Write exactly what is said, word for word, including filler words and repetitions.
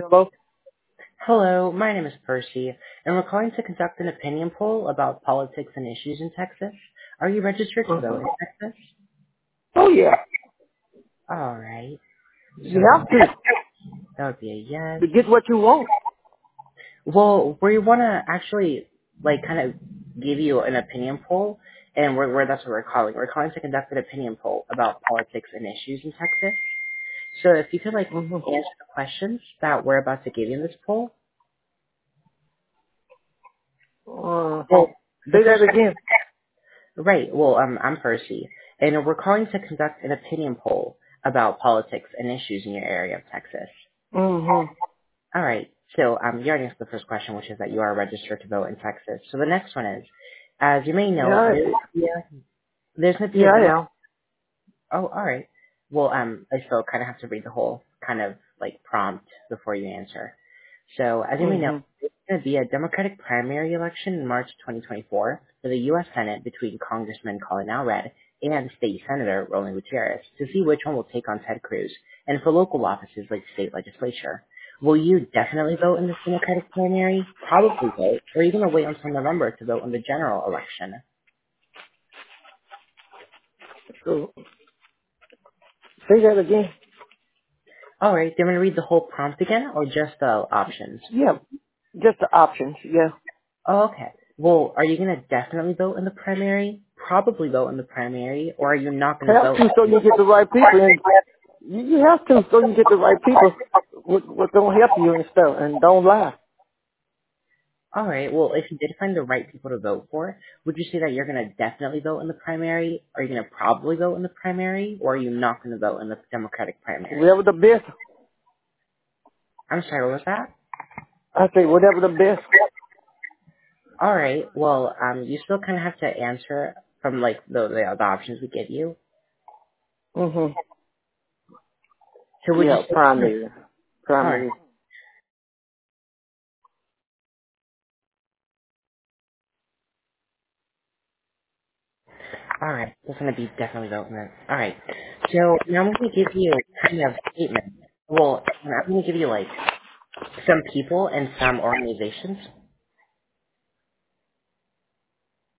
Hello? Hello, my name is Percy, and we're calling to conduct an opinion poll about politics and issues in Texas. Are you registered to vote Uh-huh. in Texas? Oh, yeah. All right. So You have to. that would be a yes. To get what you want. Well, we want to actually, like, kind of give you an opinion poll, and we're, we're, that's what we're calling. We're calling to conduct an opinion poll about politics and issues in Texas. So if you could, like, Mm-hmm. answer the questions that we're about to give you in this poll. Uh, Well, the say that first again. Right. Well, um, I'm Percy, and we're calling to conduct an opinion poll about politics and issues in your area of Texas. Mm-hmm. All right. So um, you already answered the first question, which is that you are registered to vote in Texas. So the next one is, as you may Yeah, know, I, there's, yeah, there's going to be yeah, a I demo. am. Oh, all right. Well, um, I still kind of have to read the whole kind of like prompt before you answer. So, as you may know, Mm-hmm. there's going to be a Democratic primary election in March twenty twenty-four for the U S Senate between Congressman Colin Alred and State Senator Roland Gutierrez to see which one will take on Ted Cruz, and for local offices like state legislature. Will you definitely vote in this Democratic primary? Probably vote, or are you going to wait until November to vote in the general election? So, say that again. All right, do you want to read the whole prompt again, or just the options? Yeah, just the options, yeah. Oh, okay. Well, are you going to definitely vote in the primary? Probably vote in the primary, or are you not going to Have vote? to so you get the right people, and you, you have to so you get the right people what, what don't help you and stuff, and don't lie. All right. Well, if you did find the right people to vote for, would you say that you're going to definitely vote in the primary? Are you going to probably vote in the primary, or are you not going to vote in the Democratic primary? Whatever the best. I'm sorry, what was that? I say whatever the best. All right. Well, um, you still kind of have to answer from like the the, the options we give you. Mm-hmm. So would you Yeah, say? primary. All right. Primary. All right, that's going to be definitely development. All right, so now I'm going to give you kind of statement. Well, I'm going to give you like some people and some organizations